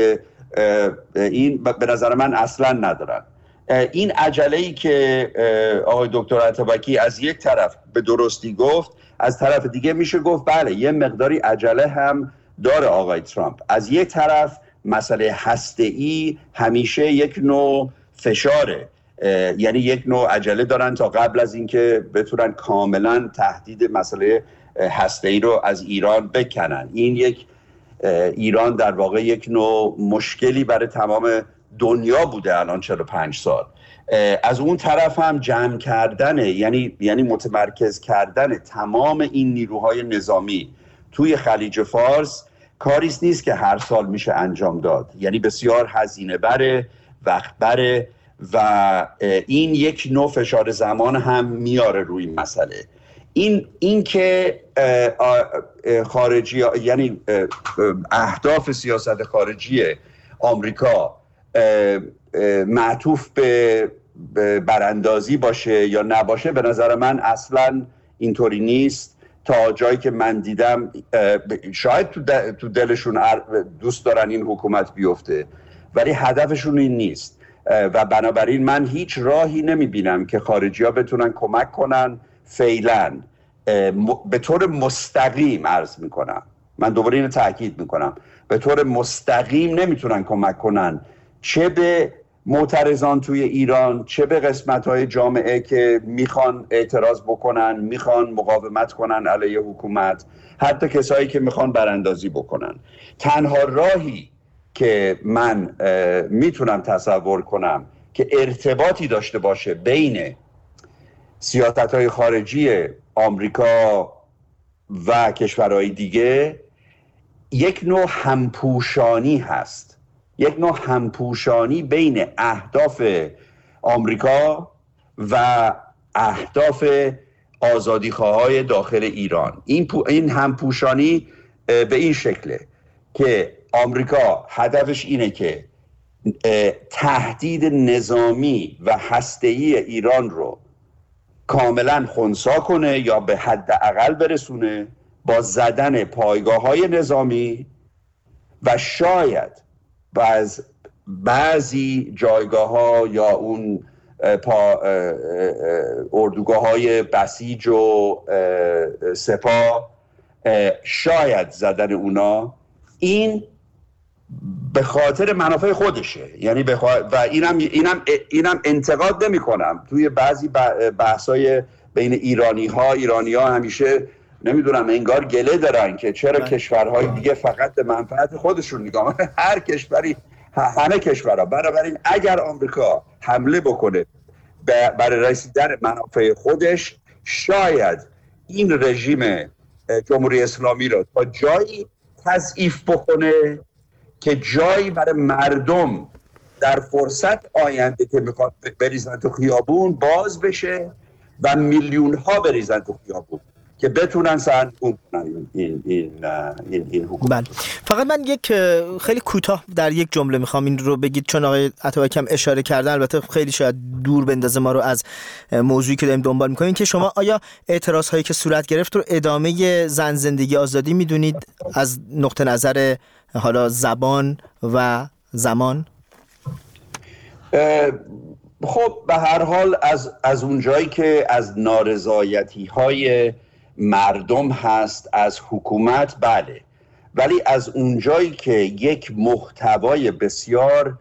این به نظر من اصلا ندارن. این عجله‌ای که آقای دکتر اتابکی از یک طرف به درستی گفت، از طرف دیگه میشه گفت بله یه مقداری عجله هم داره آقای ترامپ. از یک طرف مسئله هسته‌ای همیشه یک نوع فشاره، یعنی یک نوع عجله دارن تا قبل از اینکه بتونن کاملا تهدید مسئله هسته‌ای رو از ایران بکنن. این ایران در واقع یک نوع مشکلی برای تمام دنیا بوده الان 45 سال. از اون طرف هم جمع کردن یعنی متمرکز کردن تمام این نیروهای نظامی توی خلیج فارس کاریست نیست که هر سال میشه انجام داد، یعنی بسیار هزینه بره، وقت بره و این یک نوع فشار زمان هم میاره روی مسئله. این که خارجی یعنی اهداف سیاست خارجی آمریکا معطوف به براندازی باشه یا نباشه، به نظر من اصلا اینطوری نیست. تا جایی که من دیدم شاید تو دلشون دوست دارن این حکومت بیفته، ولی هدفشون این نیست و بنابراین من هیچ راهی نمیبینم که خارجی ها بتونن کمک کنن فعلا به طور مستقیم. عرض میکنم، من دوباره اینو تاکید میکنم، به طور مستقیم نمیتونن کمک کنن، چه به معترضان توی ایران، چه به قسمت‌های جامعه که میخوان اعتراض بکنن، میخوان مقاومت کنن علیه حکومت، حتی کسایی که میخوان براندازی بکنن. تنها راهی که من میتونم تصور کنم که ارتباطی داشته باشه بین سیاست‌های خارجی آمریکا و کشورهای دیگه یک نوع همپوشانی هست، یک نوع همپوشانی بین اهداف آمریکا و اهداف آزادیخواهای داخل ایران. این همپوشانی به این شکله که آمریکا هدفش اینه که تهدید نظامی و هسته‌ای ایران رو کاملا خنثی کنه یا به حداقل برسونه با زدن پایگاه‌های نظامی و شاید بعضی جایگاه‌ها یا اون اردوگاه‌های بسیج و سپاه، شاید زدن اونا این به خاطر منافع خودشه، یعنی و اینم انتقاد نمی کنم. توی بعضی بحثای بین ایرانی ها همیشه نمیدونم انگار گله دارن که چرا کشورهای دیگه فقط به منفعت خودشون نگاه کنن. هر کشوری، همه کشورها. بنابراین اگر آمریکا حمله بکنه برای رسیدن منافع خودش، شاید این رژیم جمهوری اسلامی رو تا جایی تضعیف بکنه که جایی برای مردم در فرصت آینده که میخواد بریزن تو خیابون باز بشه و میلیون ها بریزن تو خیابون که بتونن سرنگون کنن این حکومت. بله. فقط من یک خیلی کوتاه در یک جمله میخوام این رو بگید، چون آقای عطابکی هم اشاره کردن، البته خیلی شاید دور بندازه ما رو از موضوعی که داریم دنبال میکنیم، که شما آیا اعتراض هایی که صورت گرفت رو ادامه زن زندگی آزادی میدونید از نقطه نظر حالا زبان و زمان؟ خب به هر حال از اونجایی که از نارضایتی های مردم هست از حکومت، بله، ولی از اونجایی که یک محتوای بسیار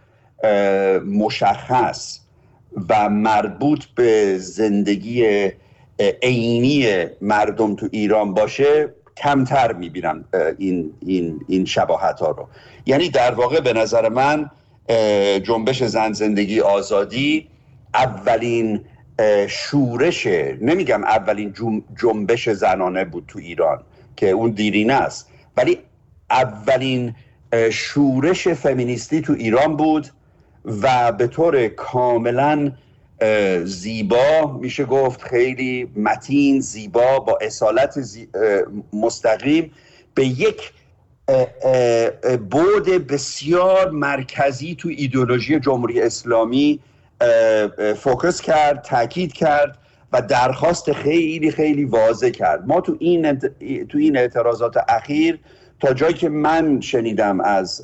مشخص و مربوط به زندگی عینی مردم تو ایران باشه، کمتر میبینم این شباهت ها رو. یعنی در واقع به نظر من جنبش زن زندگی آزادی اولین شورش، نمیگم اولین جنبش زنانه بود تو ایران که اون دیرینه است، ولی اولین شورش فمینیستی تو ایران بود و به طور کاملا زیبا، میشه گفت خیلی متین، زیبا، با اصالت مستقیم به یک بعد بسیار مرکزی تو ایدئولوژی جمهوری اسلامی فوکس کرد، تاکید کرد و درخواست خیلی خیلی واضح کرد. ما تو این اعتراضات اخیر تا جایی که من شنیدم از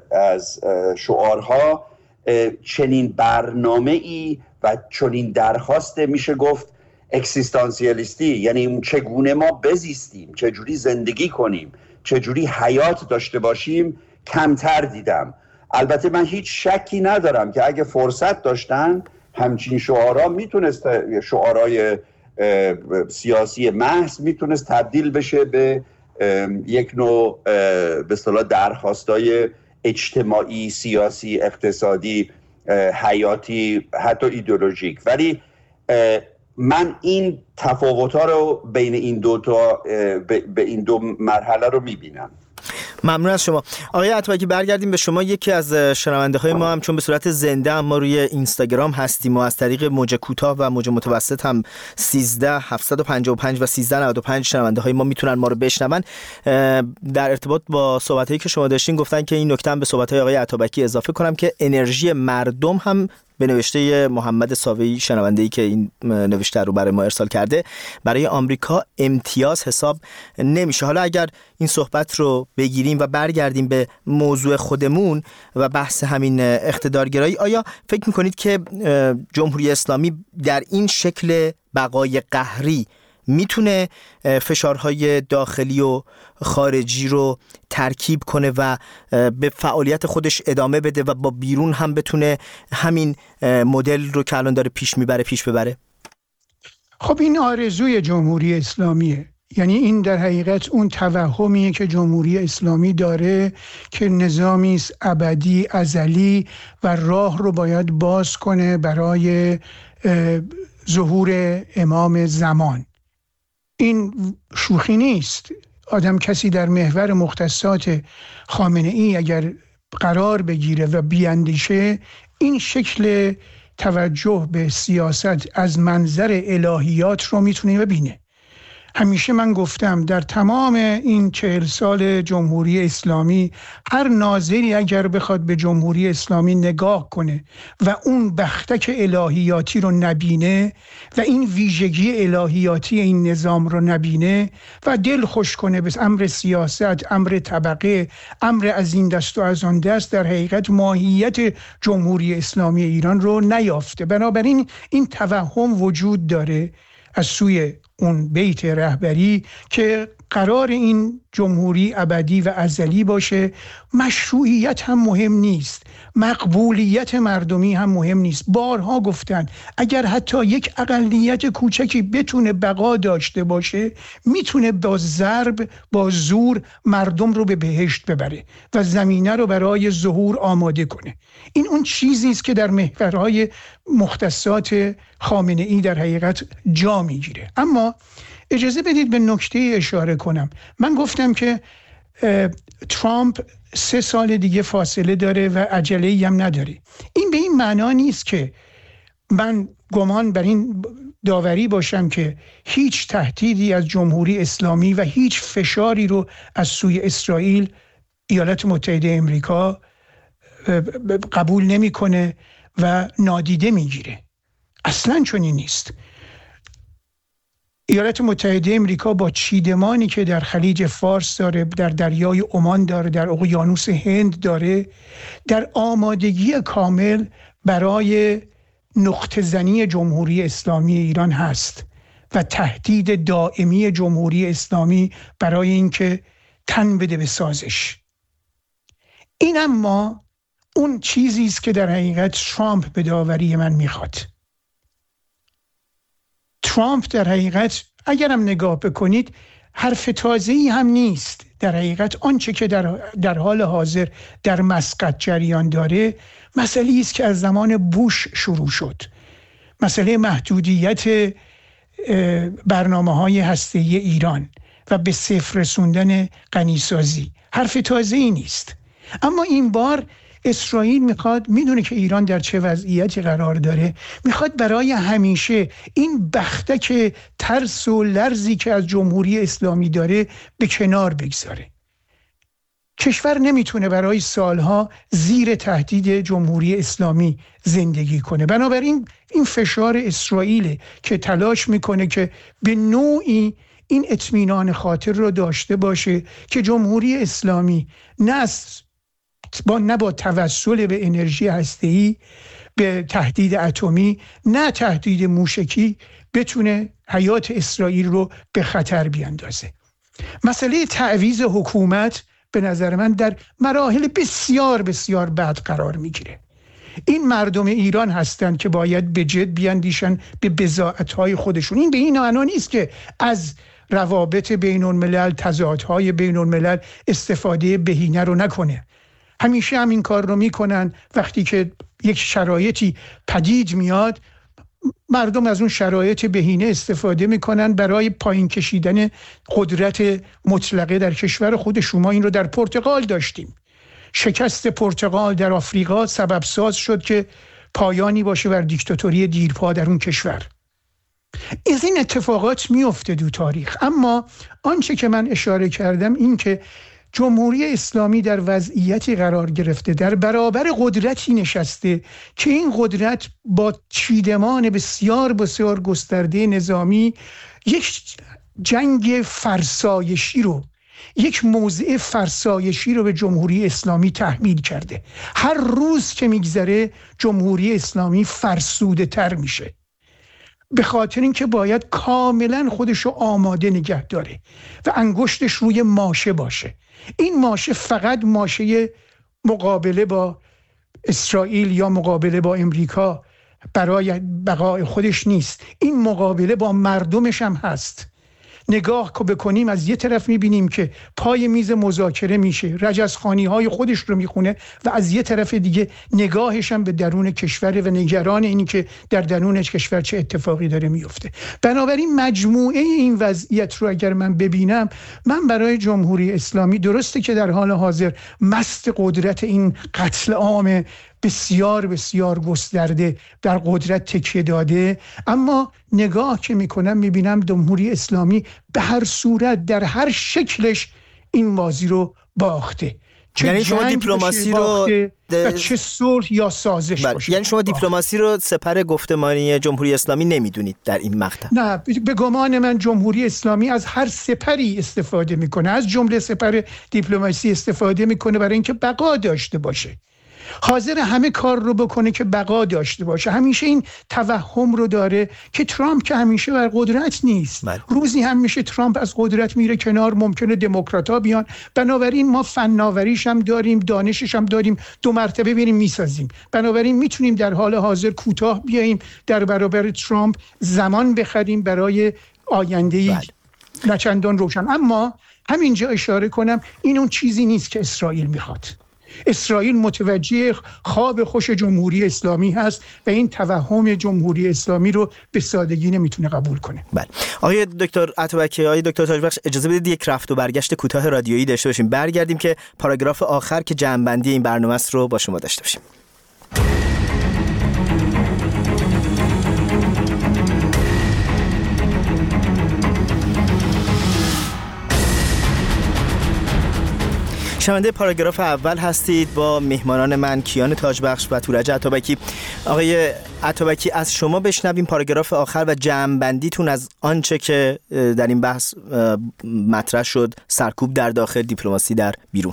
شعارها، چنین برنامه‌ای و چنین درخواست، میشه گفت اکسیستانسیالیستی، یعنی چگونه ما بزیستیم، چجوری زندگی کنیم، چجوری حیات داشته باشیم، کمتر دیدم. البته من هیچ شکی ندارم که اگه فرصت داشتن همچین شعارها میتونست، شعارهای سیاسی محض میتونست تبدیل بشه به یک نوع به اصطلاح درخواستای اجتماعی، سیاسی، اقتصادی، حیاتی، حتی ایدئولوژیک. ولی من این تفاوت‌ها رو بین این این دو مرحله رو میبینم. ممنون از شما آقای عطابکی. برگردیم به شما. یکی از شنونده های ما هم چون به صورت زنده هم ما روی اینستاگرام هستیم و از طریق موج کوتاه و موج متوسط هم 13755 و 1395 شنونده های ما میتونن ما رو بشنون. در ارتباط با صحبت هایی که شما داشتین گفتن که این نکته هم به صحبت های آقای عطابکی اضافه کنم که انرژی مردم هم به نوشته محمد ساوی، شنونده‌ای که این نوشته رو برای ما ارسال کرده، برای آمریکا امتیاز حساب نمیشه. حالا اگر این صحبت رو بگیریم و برگردیم به موضوع خودمون و بحث همین اقتدارگرایی، آیا فکر میکنید که جمهوری اسلامی در این شکل بقای قهری میتونه فشارهای داخلی و خارجی رو ترکیب کنه و به فعالیت خودش ادامه بده و با بیرون هم بتونه همین مدل رو که الان داره پیش ببره؟ خب این آرزوی جمهوری اسلامیه. یعنی این در حقیقت اون توهمیه که جمهوری اسلامی داره که نظامی است ابدی، ازلی و راه رو باید باز کنه برای ظهور امام زمان. این شوخی نیست. کسی در محور مختصات خامنه ای اگر قرار بگیره و بیاندیشه، این شکل توجه به سیاست از منظر الهیات رو میتونه ببینه. همیشه من گفتم در تمام این 40 سال جمهوری اسلامی هر ناظری اگر بخواد به جمهوری اسلامی نگاه کنه و اون بختک الهیاتی رو نبینه و این ویژگی الهیاتی این نظام رو نبینه و دل خوش کنه به امر سیاست، امر طبقه، امر از این دست و از آن دست، در حقیقت ماهیت جمهوری اسلامی ایران رو نیافته. بنابراین این توهم وجود داره از سوی اون بیت رهبری که قرار این جمهوری ابدی و ازلی باشه. مشروعیت هم مهم نیست، مقبولیت مردمی هم مهم نیست. بارها گفتن اگر حتی یک اقلیت کوچکی بتونه بقا داشته باشه میتونه با ضرب، با زور مردم رو به بهشت ببره و زمینه رو برای ظهور آماده کنه. این اون چیزی است که در محورهای مختصات خامنه‌ای در حقیقت جا میگیره. اما اجازه بدید به نکته اشاره کنم. من گفتم که ترامپ 3 سال دیگه فاصله داره و عجله‌ای هم نداره. این به این معنا نیست که من گمان بر این داوری باشم که هیچ تهدیدی از جمهوری اسلامی و هیچ فشاری رو از سوی اسرائیل ایالات متحده امریکا قبول نمی‌کنه و نادیده میگیره. اصلاً چنین نیست. ایالات متحده امریکا با چیدمانی که در خلیج فارس داره، در دریای عمان داره، در اقیانوس هند داره، در آمادگی کامل برای نقطه زنی جمهوری اسلامی ایران هست و تهدید دائمی جمهوری اسلامی برای اینکه تن بده به سازش. این اما اون چیزی است که در حقیقت ترامپ به داوری من میخواد. ترامپ در حقیقت اگرم نگاه بکنید حرف تازه‌ای هم نیست. در حقیقت آنچه که در حال حاضر در مسقط جریان داره مسئله است که از زمان بوش شروع شد. مسئله محدودیت برنامه‌های هسته‌ای ایران و به صفر رسوندن غنیسازی حرف تازه‌ای نیست. اما این بار اسرائیل میدونه که ایران در چه وضعیتی قرار داره، میخواد برای همیشه این بختک ترس و لرزی که از جمهوری اسلامی داره به کنار بگذاره. کشور نمیتونه برای سالها زیر تهدید جمهوری اسلامی زندگی کنه. بنابراین این فشار اسرائیل که تلاش میکنه که به نوعی این اطمینان خاطر رو داشته باشه که جمهوری اسلامی نه با توسل به انرژی هسته‌ای، به تهدید اتمی، نه تهدید موشکی بتونه حیات اسرائیل رو به خطر بیاندازه. مسئله تعویض حکومت به نظر من در مراحل بسیار بسیار بد قرار میگیره. این مردم ایران هستند که باید به جد بیاندیشن به بضاعت‌های خودشون. این به این معنا نیست که از روابط بین الملل، تضادهای بین الملل استفاده بهینه رو نکنه. همیشه هم این کار رو میکنن. وقتی که یک شرایطی پدید میاد مردم از اون شرایط بهینه استفاده میکنن برای پایین کشیدن قدرت مطلقه در کشور خودشون. ما این رو در پرتغال داشتیم. شکست پرتغال در آفریقا سبب ساز شد که پایانی باشه بر دیکتاتوری دیرپا در اون کشور. از این اتفاقات میفته دو تاریخ. اما آنچه که من اشاره کردم این که جمهوری اسلامی در وضعیتی قرار گرفته، در برابر قدرتی نشسته که این قدرت با چیدمان بسیار بسیار گسترده نظامی یک جنگ فرسایشی رو، یک موضع فرسایشی رو به جمهوری اسلامی تحمیل کرده. هر روز که میگذره جمهوری اسلامی فرسوده تر میشه، به خاطر اینکه باید کاملا خودشو آماده نگه داره و انگشتش روی ماشه باشه. این ماشه فقط ماشه مقابله با اسرائیل یا مقابله با امریکا برای بقای خودش نیست، این مقابله با مردمش هم هست. نگاه که بکنیم از یه طرف میبینیم که پای میز مذاکره میشه، رجزخوانی های خودش رو میخونه و از یه طرف دیگه نگاهش هم به درون کشور و نگران اینی که در درون کشور چه اتفاقی داره میفته. بنابراین مجموعه این وضعیت رو اگر من ببینم، من برای جمهوری اسلامی درسته که در حال حاضر مست قدرت این قتل عام بسیار بسیار گسترده در قدرت تکیه داده، اما نگاه که میکنم میبینم جمهوری اسلامی به هر صورت در هر شکلش این بازی رو باخته. یعنی شما دیپلماسی رو چه صلح یا سازش باشه. یعنی شما دیپلماسی رو سپر گفتمانی جمهوری اسلامی نمیدونید در این مقطع؟ نه، به گمان من جمهوری اسلامی از هر سپری استفاده میکنه، از جمله سپر دیپلماسی استفاده میکنه برای اینکه بقا داشته باشه. حاضر همه کار رو بکنه که بقا داشته باشه. همیشه این توهم رو داره که ترامپ که همیشه بر قدرت نیست. روزی هم میشه ترامپ از قدرت میره کنار، ممکنه دموکرات‌ها بیان. بنابراین ما فناوریش هم داریم، دانشش هم داریم، 2 مرتبه بریم میسازیم. بنابراین میتونیم در حال حاضر کوتاه بیاییم در برابر ترامپ، زمان بخریم برای آینده‌ای نچندان روشن. اما همینجا اشاره کنم این اون چیزی نیست که اسرائیل میخواد. اسرائیل متوجه خواب خوش جمهوری اسلامی هست و این توهم جمهوری اسلامی رو به سادگی نمیتونه قبول کنه. بله. آقای دکتر عطابکی، آقای دکتر تاجبخش، اجازه بدید یک رفت و برگشت کوتاه رادیویی داشته باشیم. برگردیم که پاراگراف آخر که جمع‌بندی این برنامه است رو با شما داشته باشیم. شنونده پاراگراف اول هستید با میهمانان من کیان تاجبخش و تورج عطابکی. آقای عطابکی، از شما بشنویم پاراگراف آخر و جمع‌بندیتون از آنچه که در این بحث مطرح شد، سرکوب در داخل، دیپلماسی در بیرون.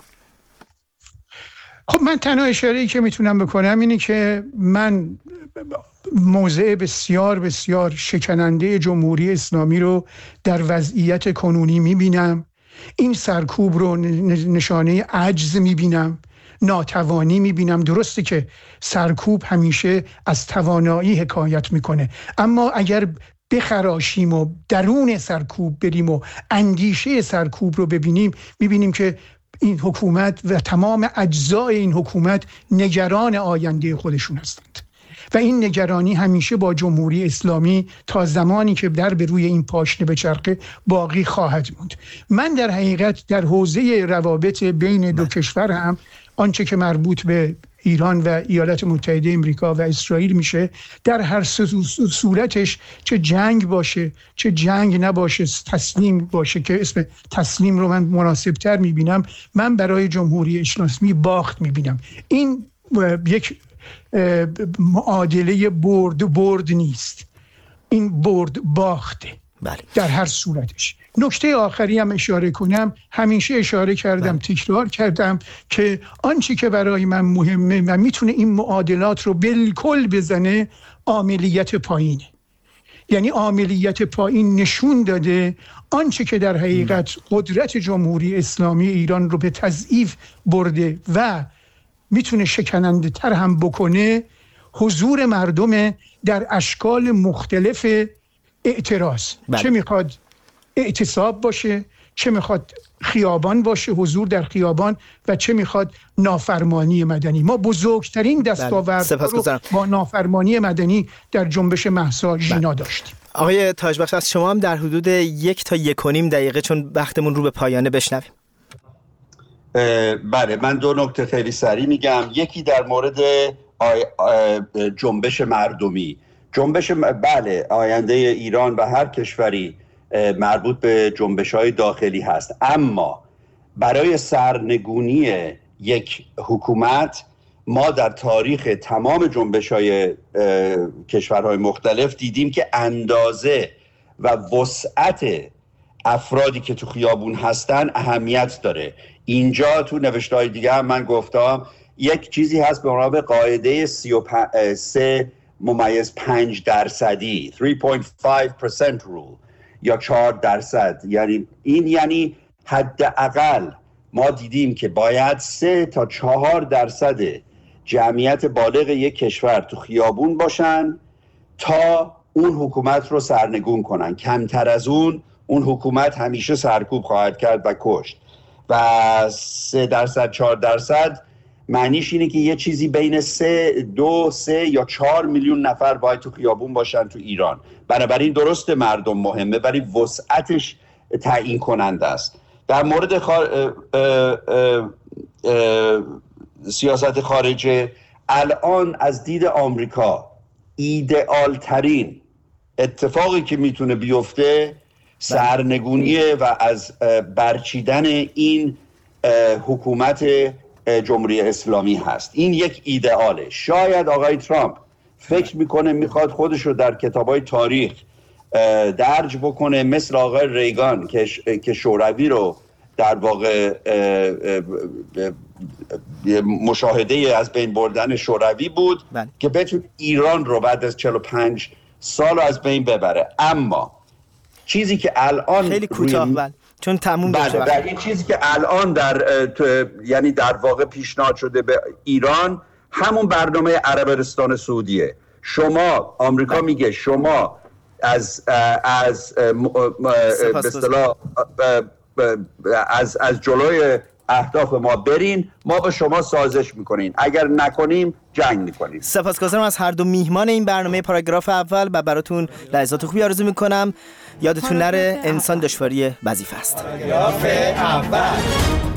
خب من تنها اشاره‌ای که میتونم بکنم اینه که من موضع بسیار بسیار شکننده جمهوری اسلامی رو در وضعیت کنونی میبینم. این سرکوب رو نشانه عجز میبینم، ناتوانی میبینم. درسته که سرکوب همیشه از توانایی حکایت میکنه، اما اگر بخراشیم و درون سرکوب بریم و اندیشه سرکوب رو ببینیم، میبینیم که این حکومت و تمام اجزای این حکومت نگران آینده خودشون هستند و این نگرانی همیشه با جمهوری اسلامی تا زمانی که در به روی این پاشنه بچرخه باقی خواهد موند. من در حقیقت در حوزه روابط بین دو کشور هم آنچه که مربوط به ایران و ایالات متحده امریکا و اسرائیل میشه، در هر صورتش، چه جنگ باشه چه جنگ نباشه، تسلیم باشه که اسم تسلیم رو من مناسبتر میبینم، من برای جمهوری اسلامی باخت میبینم. این یک معادله برد نیست، این برد باخته. بله. در هر صورتش. نکته آخری هم اشاره کنم، همیشه اشاره کردم، تکرار کردم که آنچه که برای من مهمه و میتونه این معادلات رو بالکل بزنه، عاملیت پایینه. یعنی عاملیت پایین نشون داده آنچه که در حقیقت قدرت جمهوری اسلامی ایران رو به تضعیف برده و میتونه شکننده تر هم بکنه، حضور مردم در اشکال مختلف اعتراض. چه میخواد اعتصاب باشه، چه میخواد خیابان باشه، حضور در خیابان، و چه میخواد نافرمانی مدنی. ما بزرگترین دستاورد رو با نافرمانی مدنی در جنبش مهسا ژینا داشتیم. آقای تاجبخش، از شما هم در حدود 1 تا 1.5 دقیقه، چون وقتمون رو به پایانه، بشنویم. بله، من 2 نکته خیلی سریع میگم. یکی در مورد جنبش مردمی. بله، آینده ایران و هر کشوری مربوط به جنبش‌های داخلی هست، اما برای سرنگونی یک حکومت ما در تاریخ تمام جنبش‌های کشورهای مختلف دیدیم که اندازه و وسعت افرادی که تو خیابون هستن اهمیت داره. اینجا تو نوشته‌های دیگه هم من گفتم یک چیزی هست به عنوان قاعده 33.5%، 3.5% rule یا 4%. یعنی حداقل ما دیدیم که باید 3 تا 4% جمعیت بالغ یک کشور تو خیابون باشن تا اون حکومت رو سرنگون کنن. کمتر از اون حکومت همیشه سرکوب خواهد کرد و کشت. و 3% 4% معنیش اینه که یه چیزی بین 3 یا 4 میلیون نفر باید تو خیابون باشن تو ایران. بنابراین درست مردم مهمه، ولی وسعتش تعیین کننده است. در مورد سیاست خارجه الان از دید آمریکا ایدئال ترین اتفاقی که میتونه بیفته سرنگونیه و از برچیدن این حکومت جمهوری اسلامی هست. این یک ایدئاله. شاید آقای ترامپ فکر میکنه میخواد خودش رو در کتابای تاریخ درج بکنه، مثل آقای ریگان که شوروی رو در واقع مشاهده از بین بردن شوروی بود که بتونه ایران رو بعد از 45 سال از بین ببره. اما چیزی که الان خیلی کوتاه چون تموم بشه این چیزی که الان یعنی در واقع پیشنهاد شده به ایران همون برنامه عربستان سعودیه. شما آمریکا میگه شما از به اصطلاح از جلوی اهداف ما برین، ما با شما سازش میکنین، اگر نکنیم جنگ میکنیم. سپاسگزارم از هر دو میهمان این برنامه پاراگراف اول و براتون لحظات خوبی آرزو میکنم. یادتون نره انسان دشواری وظیفه است. پاراگراف اول.